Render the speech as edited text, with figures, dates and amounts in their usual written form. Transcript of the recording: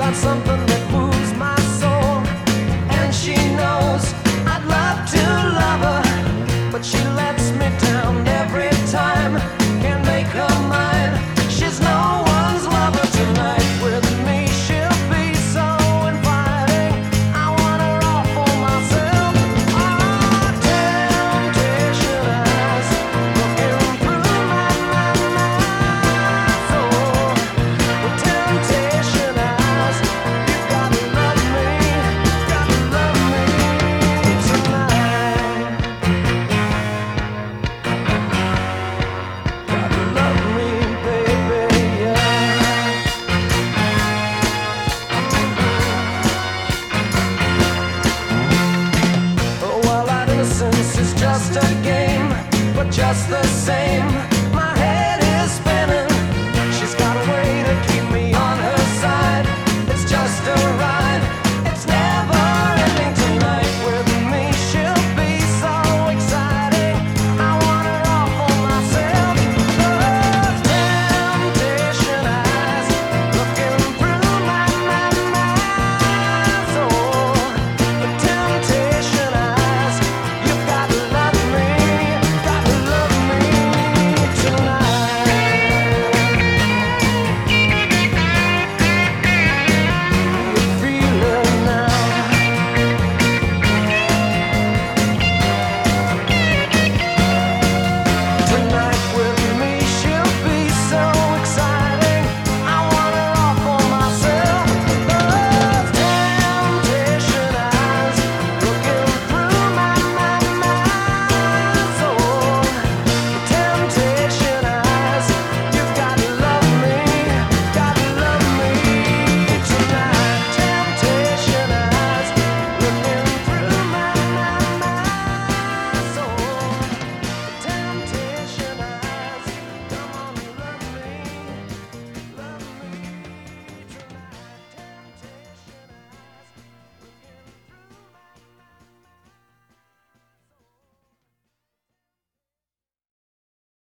got something that moves my soul, and she knows I'd love to love her, but she lets me down every time. Can't make her mine. She's no one's lover tonight. With me she'll be so inviting. I want her all for myself. Oh, temptation eyes looking through my soul. With temptation eyes, you gotta love me tonight. Gotta love me, baby, yeah. Oh, well, our innocence is just a game, but just the same.